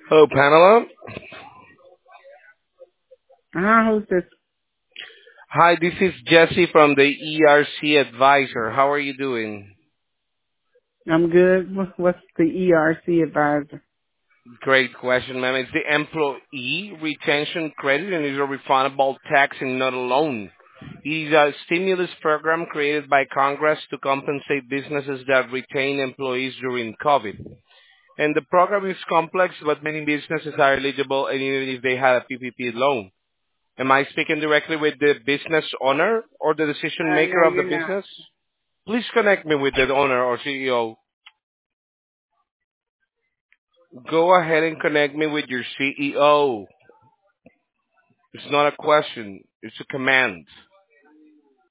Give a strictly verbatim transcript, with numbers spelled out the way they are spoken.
Hello, Pamela. Hi, who's this? Hi, this is Jesse from the E R C Advisor. How are you doing? I'm good. What- What's the E R C advisor? Great question, ma'am. It's the Employee Retention Credit and is a refundable tax and not a loan. It is a stimulus program created by Congress to compensate businesses that retain employees during COVID. And the program is complex, but many businesses are eligible and even if they have a P P P loan. Am I speaking directly with the business owner or the decision Uh, maker no, of the you're not. business? Please connect me with the owner or C E O. Go ahead and connect me with your C E O. It's not a question, it's a command.